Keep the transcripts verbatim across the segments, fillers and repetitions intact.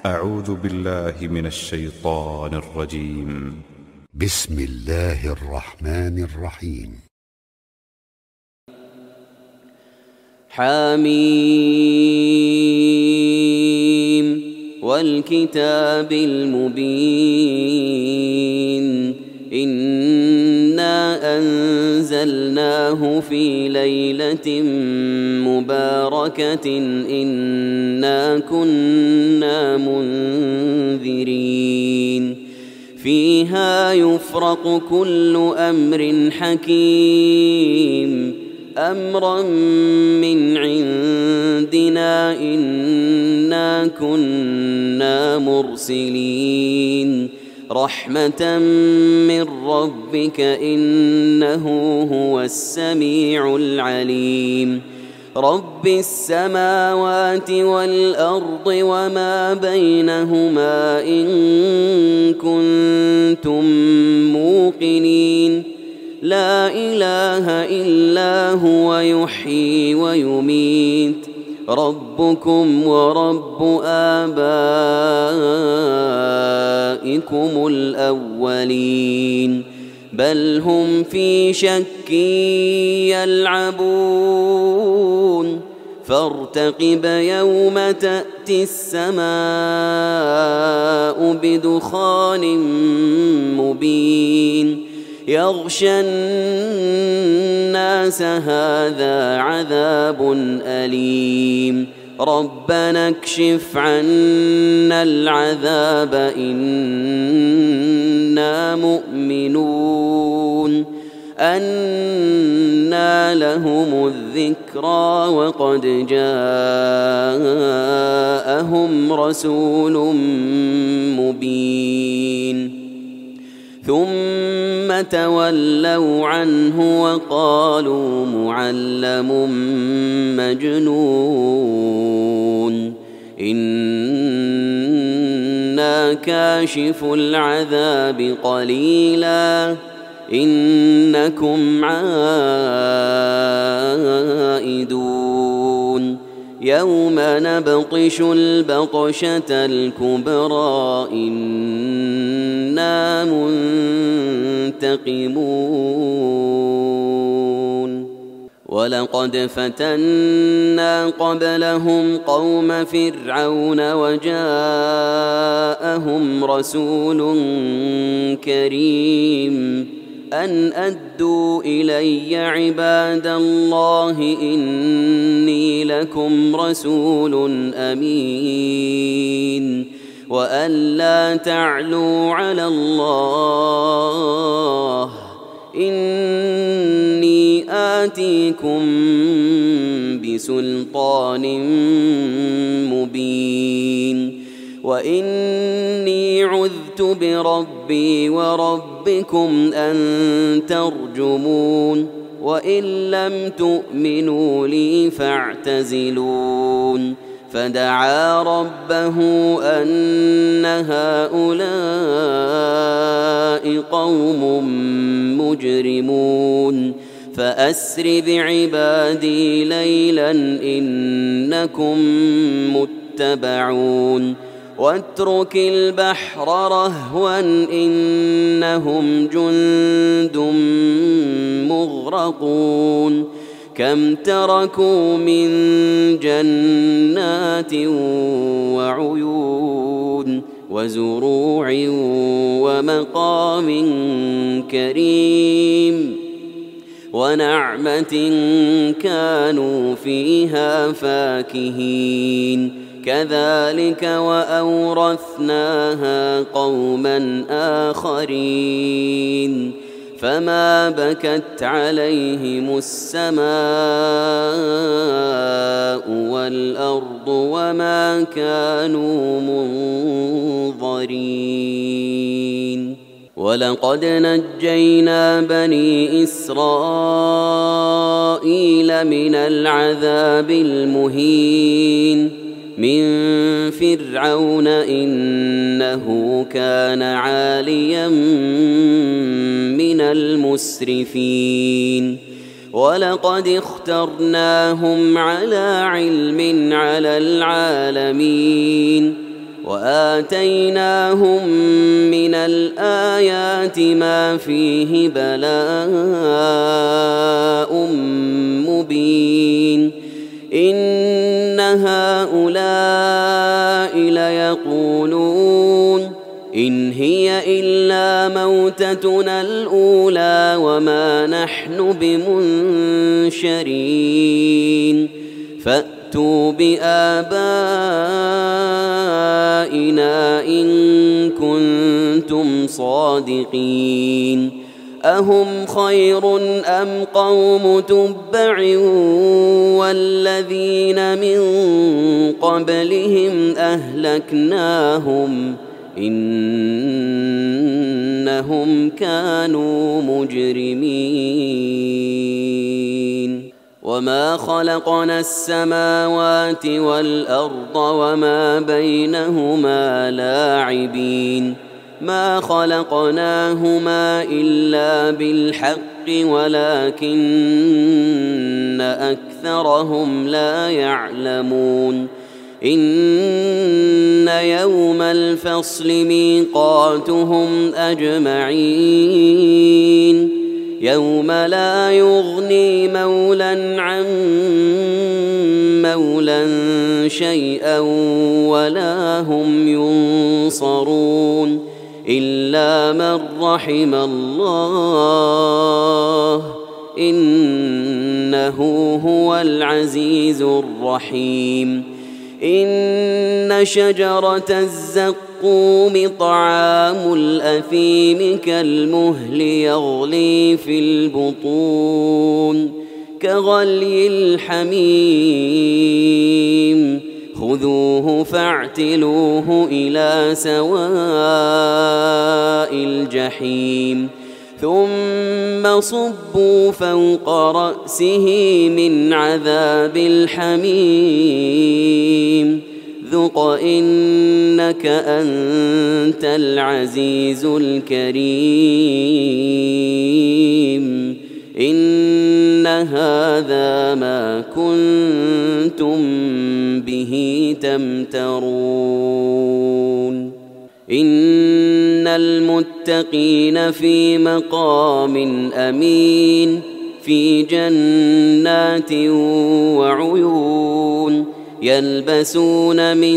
أعوذ بالله من الشيطان الرجيم. بسم الله الرحمن الرحيم. حميم والكتاب المبين إنا أنزلناه في ليلة مباركة إنا كنا منذرين فيها يفرق كل أمر حكيم أمرا من عندنا إنا كنا مرسلين رحمة من ربك إنه هو السميع العليم رب السماوات والأرض وما بينهما إن كنتم موقنين لا إله إلا هو يحيي ويميت ربكم ورب آبائكم الأولين بل هم في شك يلعبون فارتقب يوم تأتي السماء بدخان مبين يغشى الناس هذا عذاب أليم ربنا اكشف عنا العذاب إنا مؤمنون أنى لهم الذكرى وقد جاءهم رسول مبين ثم تولوا عنه وقالوا معلم مجنون إنا كاشف العذاب قليلا إنكم عائدون يوم نبطش البطشة الكبرى إنا منتقمون ولقد فتنا قبلهم قوم فرعون وجاءهم رسول كريم أن أدوا إلي عباد الله إني لكم رسول أمين وأن لا تعلوا على الله إني آتيكم بسلطان مبين وإني عذت بربي وربكم أن ترجمون وإن لم تؤمنوا لي فاعتزلون فدعا ربه أن هؤلاء قوم مجرمون فأسر بعبادي ليلا إنكم متبعون واترك البحر رهوا إنهم جند مغرقون كم تركوا من جنات وعيون وزروع ومقام كريم ونعمة كانوا فيها فاكهين كذلك وأورثناها قوما آخرين فما بكت عليهم السماء والأرض وما كانوا منظرين ولقد نجينا بني إسرائيل من العذاب المهين من فرعون إنه كان عاليا من المسرفين ولقد اخترناهم على علم على العالمين وآتيناهم من الآيات ما فيه بلاء مبين إن هؤلاء ليقولون إن هي إلا موتتنا الأولى وما نحن بمنشرين فأتوا بآبائنا إن كنتم صادقين أهم خير أم قوم تبع والذين من قبلهم أهلكناهم إنهم كانوا مجرمين وما خلقنا السماوات والأرض وما بينهما لاعبين ما خلقناهما إلا بالحق ولكن أكثرهم لا يعلمون إن يوم الفصل ميقاتهم أجمعين يوم لا يغني مولى عن مولى شيئا ولا هم ينصرون إلا من رحم الله إنه هو العزيز الرحيم إن شجرة الزقوم طعام الأثيم كالمهل يغلي في البطون كغلي الحميم خذوه فاعتلوه إلى سواء الجحيم ثم صبوا فوق رأسه من عذاب الحميم ذق إنك أنت العزيز الكريم إن هذا ما كنتم به تمترون إن المتقين في مقام أمين في جنات وعيون يلبسون من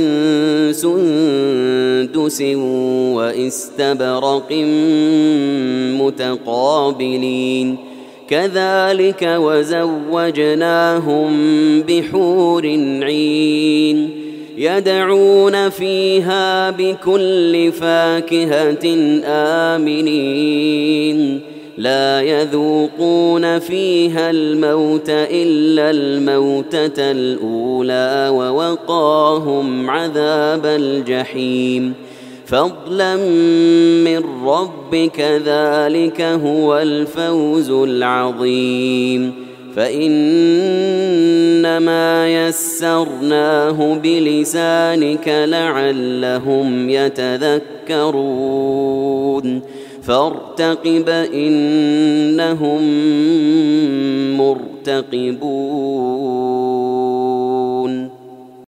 سندس واستبرق متقابلين كذلك وزوجناهم بحور عين يدعون فيها بكل فاكهة آمنين لا يذوقون فيها الموت إلا الموتة الأولى ووقاهم عذاب الجحيم فضلا من ربك ذلك هو الفوز العظيم فإنما يسرناه بلسانك لعلهم يتذكرون فارتقب إنهم مرتقبون